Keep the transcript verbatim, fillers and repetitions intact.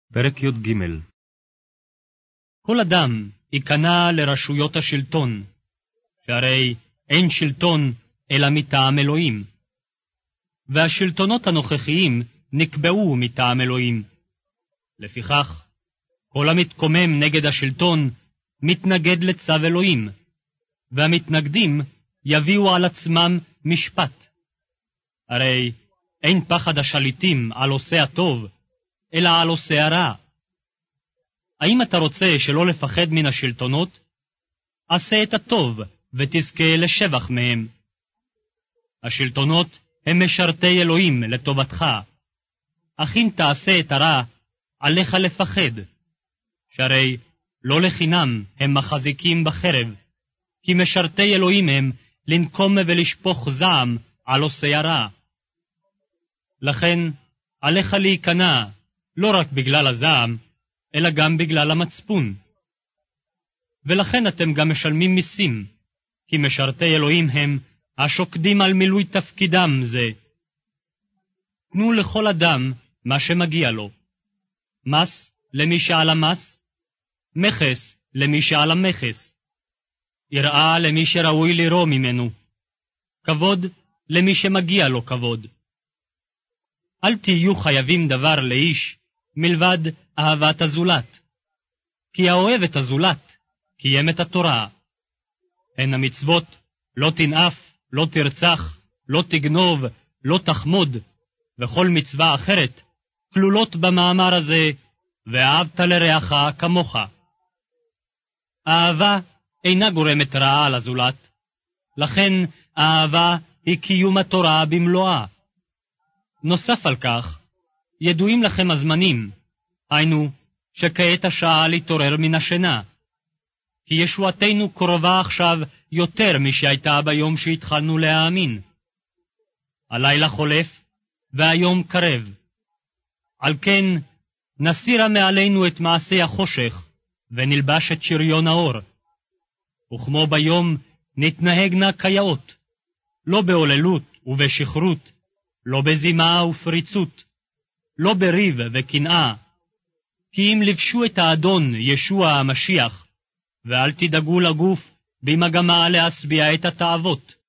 פרק י"ג. כל אדם ייכנע לרשויות השלטון, שהרי אין שלטון אלא מטעם אלוהים. והשלטונות הנוכחיים נקבעו מטעם אלוהים. לפיכך, כל המתקומם נגד השלטון מתנגד לצו אלוהים, והמתנגדים יביאו על עצמם משפט. הרי אין פחד השליטים על עושה הטוב, אלא על עושה הרע. האם אתה רוצה שלא לפחד מן השלטונות? עשה את הטוב ותזכה לשבח מהם. השלטונות הם משרתי אלוהים לטובתך, אך אם תעשה את הרע, עליך לפחד, שהרי לא לחינם הם מחזיקים בחרב, כי משרתי אלוהים הם לנקום ולשפוך זעם על עושה הרע. לכן עליך להיכנע, לא רק בגלל הזעם, אלא גם בגלל המצפון. ולכן אתם גם משלמים מיסים, כי משרתי אלוהים הם השוקדים על מילוי תפקידם זה. תנו לכל אדם מה שמגיע לו. מס למי שעל המס, מכס למי שעל המכס, יראה למי שראוי לירוא ממנו, כבוד למי שמגיע לו כבוד. אל תהיו חייבים דבר לאיש, מלבד אהבת הזולת. כי האוהב את הזולת, קיים את התורה. הן המצוות, לא תנאף, לא תרצח, לא תגנוב, לא תחמוד, וכל מצווה אחרת, כלולות במאמר הזה, ואהבת לרעך כמוך. האהבה אינה גורמת רעה על הזולת, לכן האהבה היא קיום התורה במלואה. נוסף על כך, ידועים לכם הזמנים, היינו שכעת השעה להתעורר מן השינה, כי ישועתנו קרובה עכשיו יותר משהייתה ביום שהתחלנו להאמין. הלילה חולף, והיום קרב. על כן, נסירה מעלינו את מעשי החושך, ונלבש את שריון האור. וכמו ביום נתנהגנה כיאות, לא בעוללות ובשכרות, לא בזימה ופריצות, לא בריב וקנאה, כי אם לבשו את האדון ישוע המשיח, ואל תדאגו לגוף במגמה להשביע את התאוות.